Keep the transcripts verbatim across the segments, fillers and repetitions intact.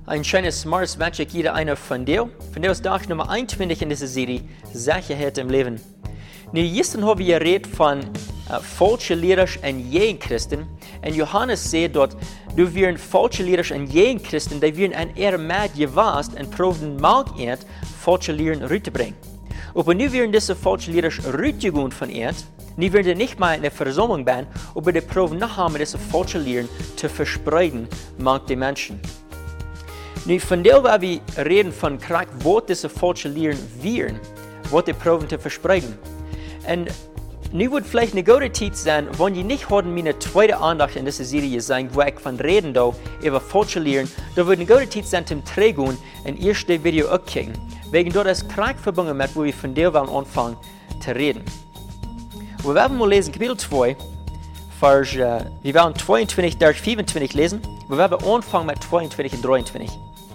Ein schönes, smartes Mensch, jeder einer von dir. Von der ist Tag Nummer einundzwanzig in dieser Serie, Sicherheit im Leben. Nu, gestern haben wir geredet von uh, falschen Lehrern und jeden Christen. Und Johannes sagt dort, du wirst falsche Lehrer und jeden Christen, die werden an ihrer Macht gewasst und proben mag er, falsche Lehren rüberzubringen. Aber nu werden diese falschen Lehrer rübergehen von ihr. Nu werden sie nicht mal in der Versammlung sein, aber die proben noch einmal diese falschen Lehren zu verspreiden, mag die Menschen. Nu, von der waar wir reden von krak, wat diese falschen Lehren wären, wat die proben zu verspreiden. Und nu wird vielleicht eine gute Zeit sein, wenn ihr nicht heute meine zweite Andacht in dieser Serie sein, wo ich von reden da über falsche Lehren, da wird eine gute Zeit sein zum Trägen und erste Video auch kicken. Wegen dort ist krak verbunden mit, wo wir von der wollen anfangen zu reden. Wir werden mal lesen, Kapitel zwei, Vers, uh, wir werden zweiundzwanzig durch vierundzwanzig lesen. Wir werden anfangen mit zweiundzwanzig und dreiundzwanzig.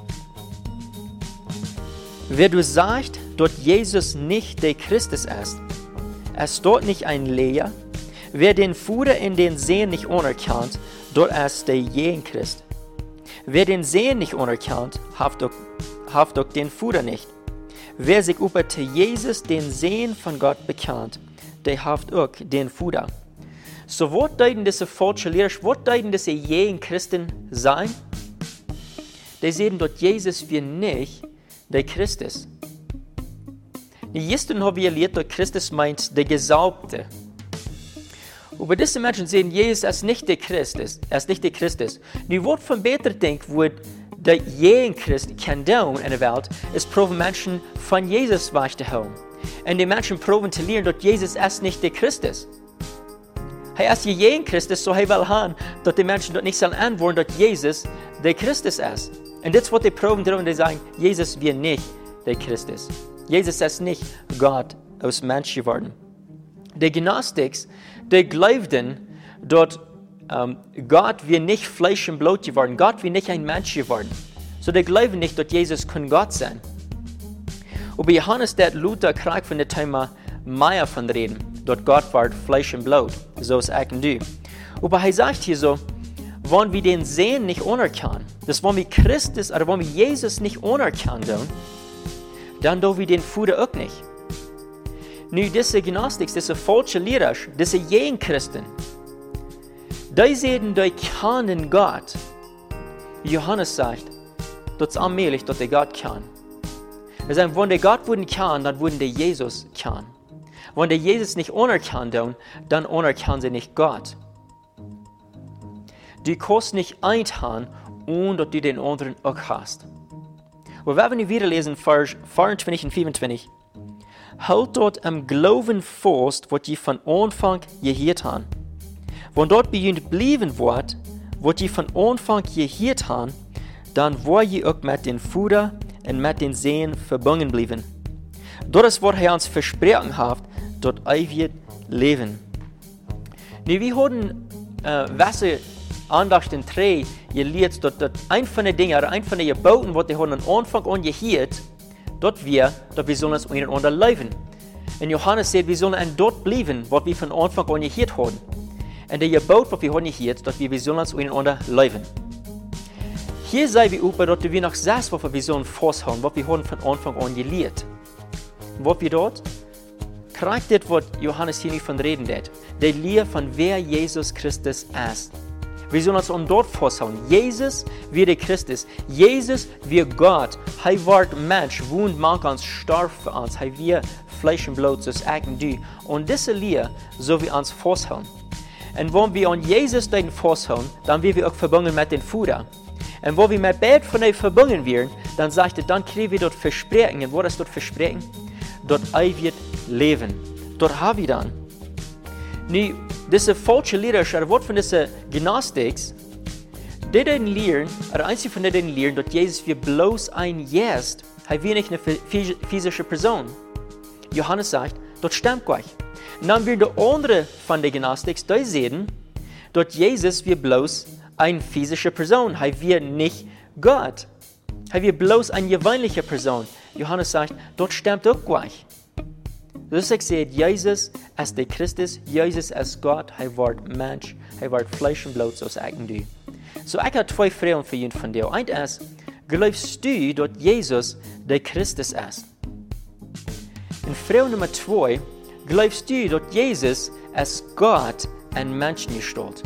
Wer du sagst, dort Jesus nicht der Christus ist, ist dort nicht ein Lehrer. Wer den Führer in den Sehen nicht anerkannt, dort ist der jeden Christ. Wer den Sehen nicht anerkannt, haft doch, haft doch den Führer nicht. Wer sich über Jesus den Sehen von Gott bekannt, der haft auch den Führer. So, was deuten diese falsche Lehrer, was deuten diese jeden Christen sein? Die sehen dort Jesus wie nicht der Christus. Gestern haben wir gelehrt, dass Christus meint der Gesalbte. Aber diese Menschen sehen Jesus als nicht der Christus, als nicht der Christus. Die Wort von Peter denkt, wo der jeden Christ kann tun in der Welt, ist proben Menschen von Jesus wegzuholen. Und die Menschen proben zu lernen, dass Jesus ist nicht der Christus. Er ist jeden Christus, so er will haben, dass die Menschen dort nicht sollen antworten, dass Jesus der Christus ist. Und das ist, was die proben tun, die sagen, Jesus wird nicht der Christus. Jesus ist nicht Gott aus Mensch geworden. Die Gnostiker, die glaubten, dass ähm, Gott wird nicht Fleisch und Blut geworden, Gott wird nicht ein Mensch geworden. So die glauben nicht, dass Jesus kann Gott sein. Aber Johannes, der Luther, kriegt von dem Thema mehr von reden, dass Gott wird Fleisch und Blut, so ist ich und du. Aber er sagt hier so, wenn wir den Sehen nicht anerkennen, dass wenn wir Christus oder wenn wir Jesus nicht anerkennen, dann dürfen wir den Führer auch nicht. Nun, diese Gnostiker, diese falsche Lehrer, diese jeden Christen, die sehen, die kennen Gott. Johannes sagt, dass es allmählich, dass der Gott kann. Er sagt, wenn der Gott würden kann, dann würden der Jesus kann. Wenn der Jesus nicht anerkennen, dann anerkennen sie nicht Gott. Du kannst nicht eintun, ohne dass du den anderen auch hast. Wir werden wieder lesen, Vers vierundzwanzig und fünfundzwanzig. Halt dort am Glauben fest, was ihr von Anfang gehört habt. Wenn dort bei ihnen bleiben wird, was ihr von Anfang gehört habt, dann wollt ihr auch mit den Führer und mit den Sehen verbunden bleiben. Dort ist, was er uns versprochen hat, dort ewig leben. Nu, wir haben äh, Wasser Andacht in drei gelehrt, dass, dass ein von den Dingen, oder ein von den Geboten, was die haben am Anfang an gehört, dort wir, dass wir sollen uns untereinander leben. Und Johannes sagt, wir sollen an dort bleiben, was wir von Anfang an gehört haben. Und der Gebot, was wir haben gehört, dass wir, wir sollen uns untereinander leben. Hier sagen wir über, dass wir noch sechs, was wir sollen festhalten, was wir haben von Anfang an gelehrt. Was wir dort? Kriegt das, was Johannes hier nicht von reden hat. Der Lehre von wer Jesus Christus ist. Wir sollen uns um dort festhalten. Jesus wie der Christus. Jesus wie Gott. Er wird Mensch, wohnt mag uns, starb für uns. Er wird Fleisch und Blut, so ist ich und du. Und diese Lehre sollen wir uns festhalten. Und wenn wir an Jesus den festhalten, dann werden wir auch verbunden mit dem Führer. Und wenn wir mit beiden von ihnen verbunden werden, dann sagt er, dann kriegen wir dort Versprechen. Und was ist dort Versprechen? Dort ewig leben. Dort haben wir dann. Nu, diese falsche Lehrer, oder was von diesen Gnostics, die den lehren, oder einzig von denen lehren, dass Jesus wie bloß ein Jest, er wie nicht eine physische Person. Johannes sagt, das stimmt gleich. Und dann werden die anderen von den Gnostics, die sehen, dass Jesus wie bloß eine physische Person, er wie nicht Gott. Er wie bloß eine gewöhnliche Person. Johannes sagt, das stimmt auch gleich. Dus ik zeg, Jesus is de Christus, Jesus is Gott, hij wordt mens, hij wordt Fleisch und Blut, zoals ik en du. So, ik heb twee vragen voor jullie van jou. Eén is, glaubst du, dass Jesus der Christus ist? Und Frage Nummer zwei, glaubst du, dass Jesus als Gott ein Menschen gestellt?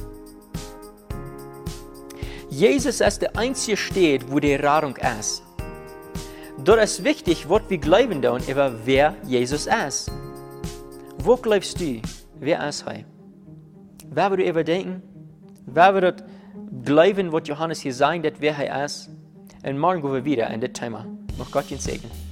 Jesus ist der einzige Stadt, wo die Rettung ist. Dort ist wichtig, was wir glauben tun, über wer Jesus ist. Wo glaubst du, wer ist er? Wer wird überdenken? Wer wird glauben, was Johannes hier sagt, dass wer er ist? Und morgen gehen wir wieder in das Thema. Noch Gott den Segen.